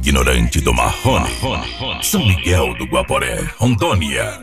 ignorante do Marrone, São Miguel do Guaporé, Rondônia.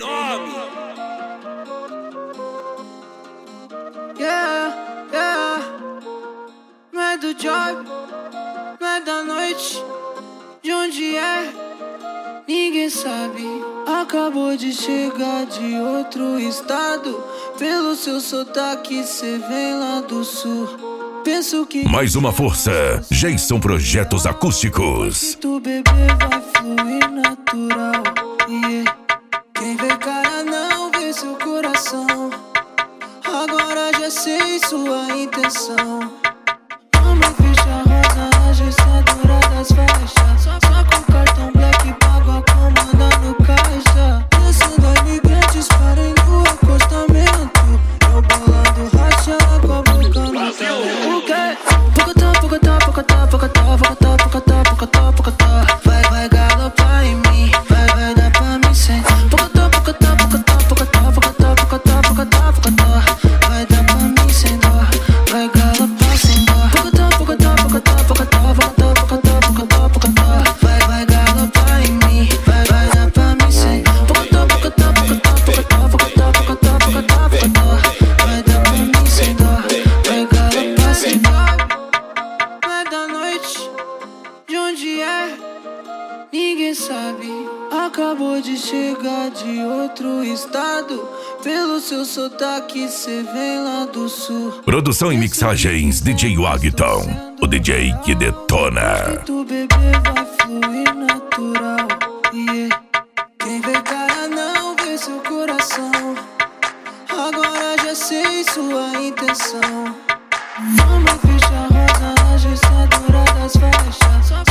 Não é do job, não é da noite. De onde é? Ninguém sabe. Acabou de chegar de outro estado. Pelo seu sotaque cê vem lá do sul. Penso que mais uma força, Jason Projetos Acústicos. tu bebê vai fluir natural. Yeah. Quem vê cara não vê seu coração. Agora já sei sua intenção. Uma ficha rosa, agestadora das faixas. Só com cartão black pago a comanda no caixa. Descendo a imigrantes parem no acostamento. Eu bolando racha com a boca no talento. O quê? Pocotó, pocotó, pocotó, pocotó, pocotó, pocotó, pocotó, pocotó. Vai galopar em mim, vai dar pra mim sem. Pocotó, pocotó, pocotó, pocotó, pocotó, pocotó, pocotó, pocotó. Vai dar pra mim sem dó, vai galopar sem dó. Pocotó, pocotó, pocotó, pocotó, pocotó, pocotó, pocotó, pocotó. Vai galopar em mim, vai dar pra mim sem. Pocotó, pocotó, pocotó, pocotó, pocotó, pocotó, pocotó, pocotó. Vai dar pra mim sem dó, vai galopar sem dó. Não é da noite, de onde é? Ninguém sabe. Acabou de chegar de outro estado. Pelo seu sotaque cê vem lá do sul. Produção e mixagens DJ Wagton, o DJ que detona. Tu bebê vai fluir natural. Yeah. Quem vê cara não vê seu coração. Agora já sei sua intenção. Uma ficha rosa, agestadora das faixas.